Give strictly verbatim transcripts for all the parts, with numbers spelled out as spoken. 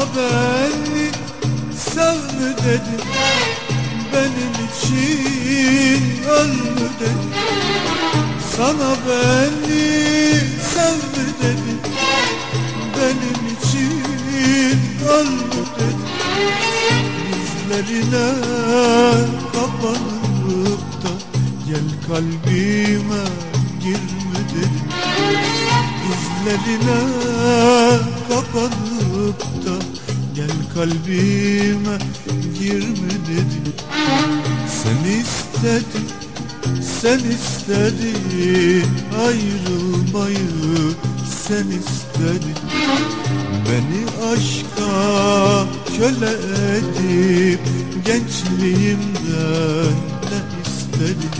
beni sev mü dedin, benim için öl mü dedin? Sana beni sev mü dedin, benim için öl mü dedin? Dizlerine kapanıp da gel kalbime gir mü dedin? Dizlerine kapanıp da gel kalbime gir mi dedin? Sen istedin, sen istedin ayrılmayı, sen istedin. Beni aşka köle edip gençliğimden ne istedin?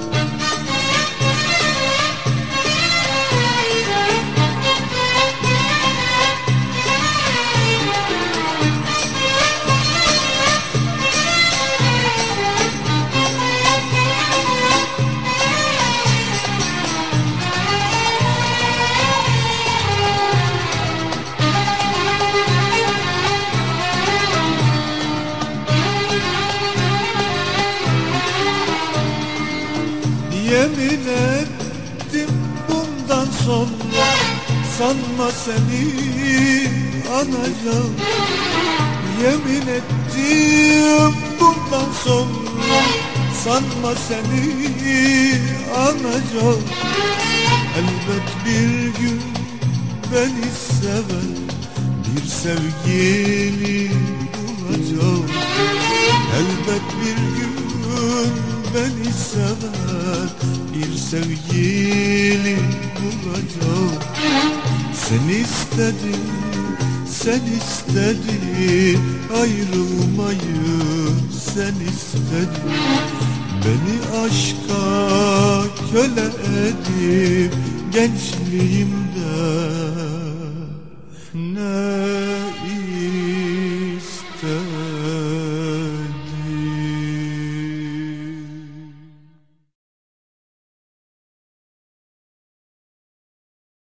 Yemin ettim bundan sonra sanma seni anacağım. Yemin ettim bundan sonra sanma seni anacağım. Elbet bir gün beni seven bir sevgili bulacağım. Elbet bir gün beni seven bir sevgili bulacağım. Sen istedin, sen istedin ayrılmayı, sen istedin. Beni aşka köle edip gençliğimde ne